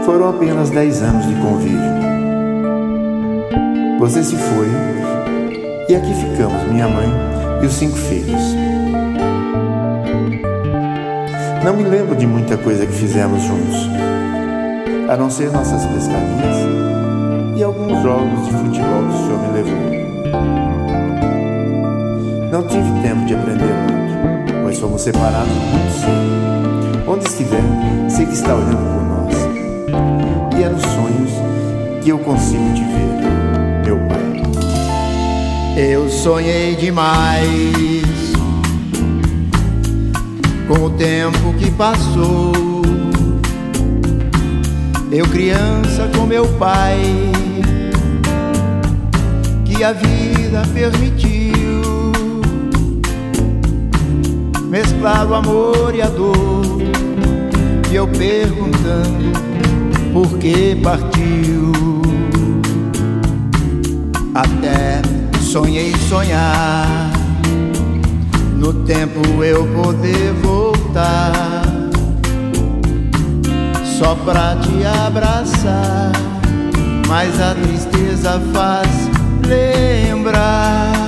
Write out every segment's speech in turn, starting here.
Foram apenas 10 anos de convívio. Você se foi e aqui ficamos, minha mãe e os 5 filhos. Não me lembro de muita coisa que fizemos juntos, a não ser nossas pescarias e alguns jogos de futebol que o senhor me levou. Não tive tempo de aprender muito, pois fomos separados muito cedo. Onde estiver, sei que está olhando por nós. E é nos sonhos que eu consigo te ver, meu pai. Eu sonhei demais com o tempo que passou. Eu criança com meu pai, que a vida permitiu mesclar o amor e a dor, e eu perguntando por que partiu. Até sonhei sonhar no tempo eu poder voltar, só pra te abraçar, mas a tristeza faz lembrar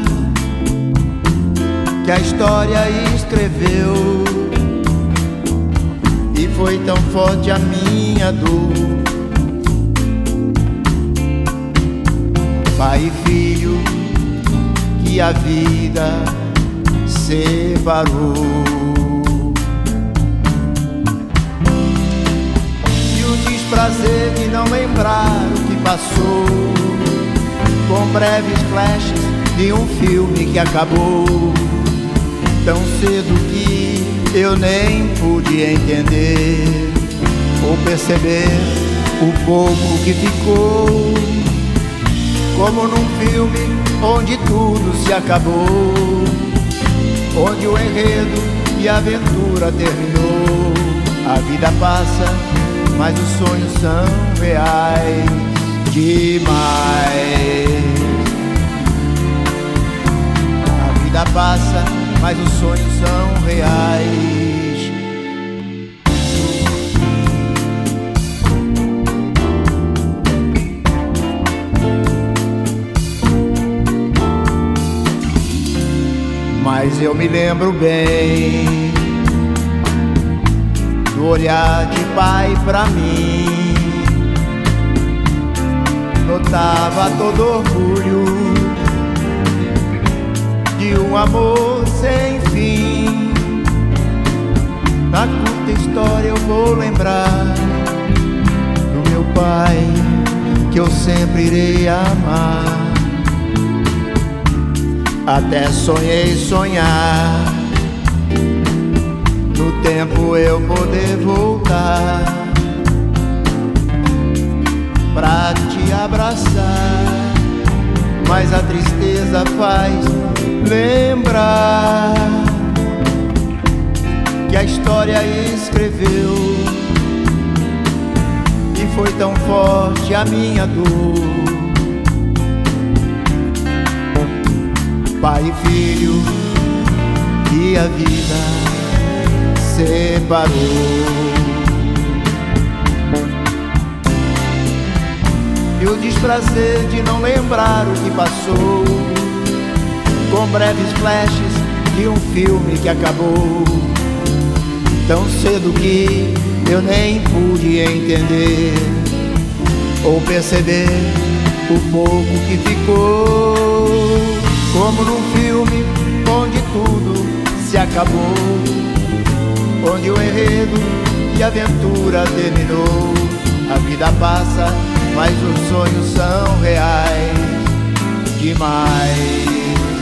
que a história escreveu e foi tão forte a minha dor. Pai e filho que a vida separou, e o desprazer de não lembrar o que passou, com breves flashes de um filme que acabou tão cedo que eu nem pude entender ou perceber o pouco que ficou, como num filme onde tudo se acabou, onde o enredo e a aventura terminou. A vida passa, mas os sonhos são reais demais. A vida passa, mas os sonhos são reais. Mas eu me lembro bem do olhar de pai pra mim, notava todo orgulho de um amor sem fim. Na curta história eu vou lembrar do meu pai, que eu sempre irei amar. Até sonhei sonhar no tempo eu poder voltar pra te abraçar, mas a tristeza faz lembrar que a história escreveu e foi tão forte a minha dor. Pai e filho que a vida separou, e o desprazer de não lembrar o que passou, com breves flashes de um filme que acabou tão cedo que eu nem pude entender ou perceber o pouco que ficou, como num filme onde tudo se acabou, onde o enredo e a aventura terminou. A vida passa, mas os sonhos são reais demais.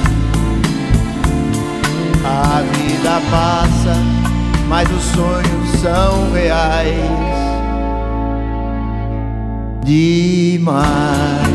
A vida passa, mas os sonhos são reais demais.